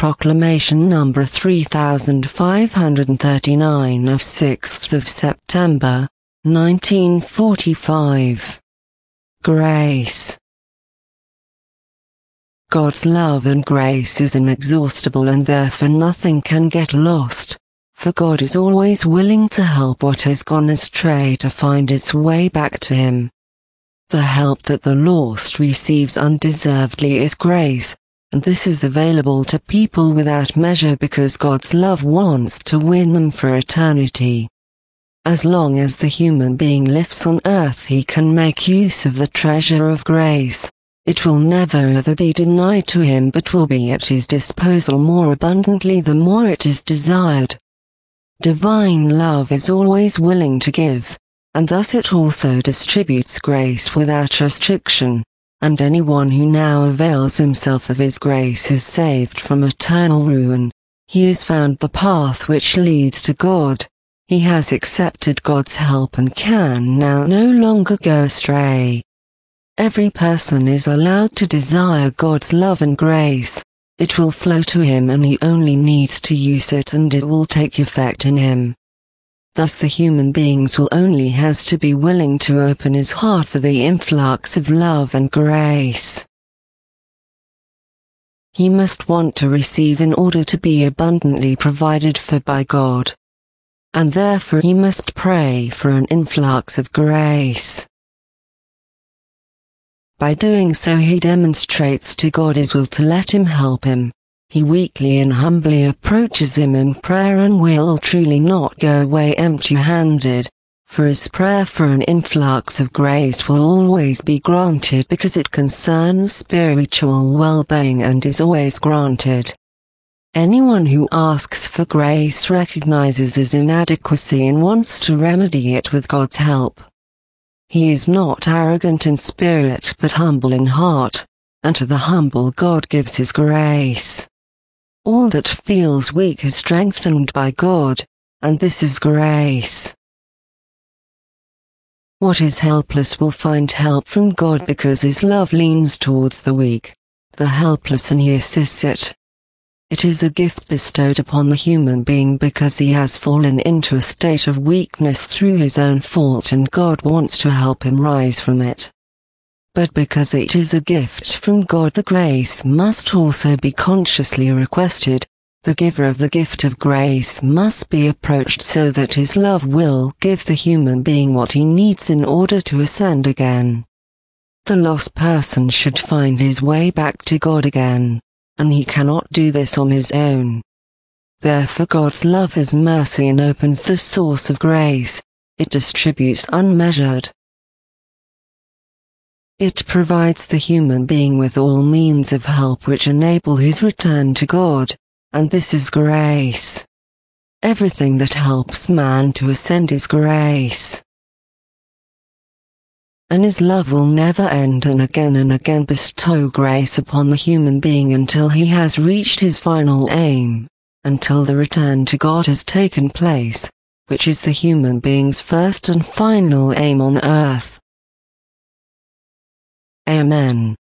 Proclamation number 3539 of 6th of September, 1945. Grace. God's love and grace is inexhaustible, and therefore nothing can get lost, for God is always willing to help what has gone astray to find its way back to Him. The help that the lost receives undeservedly is grace, and this is available to people without measure because God's love wants to win them for eternity. As long as the human being lives on earth, he can make use of the treasure of grace. It will never ever be denied to him, but will be at his disposal more abundantly the more it is desired. Divine love is always willing to give, and thus it also distributes grace without restriction, and anyone who now avails himself of His grace is saved from eternal ruin. He has found the path which leads to God. He has accepted God's help and can now no longer go astray. Every person is allowed to desire God's love and grace. It will flow to him and he only needs to use it, and it will take effect in him. Thus the human beings will only has to be willing to open his heart for the influx of love and grace. He must want to receive in order to be abundantly provided for by God. And therefore he must pray for an influx of grace. By doing so he demonstrates to God His will to let Him help him. He weakly and humbly approaches Him in prayer and will truly not go away empty-handed, for his prayer for an influx of grace will always be granted because it concerns spiritual well-being and is always granted. Anyone who asks for grace recognizes his inadequacy and wants to remedy it with God's help. He is not arrogant in spirit but humble in heart, and to the humble God gives His grace. All that feels weak is strengthened by God, and this is grace. What is helpless will find help from God because His love leans towards the weak, the helpless, and He assists it. It is a gift bestowed upon the human being because he has fallen into a state of weakness through his own fault, and God wants to help him rise from it. But because it is a gift from God, the grace must also be consciously requested. The giver of the gift of grace must be approached so that His love will give the human being what he needs in order to ascend again. The lost person should find his way back to God again, and he cannot do this on his own. Therefore God's love is mercy and opens the source of grace. It distributes unmeasured. It provides the human being with all means of help which enable his return to God, and this is grace. Everything that helps man to ascend is grace. And His love will never end, and again bestow grace upon the human being until he has reached his final aim, until the return to God has taken place, which is the human being's first and final aim on earth. Amen.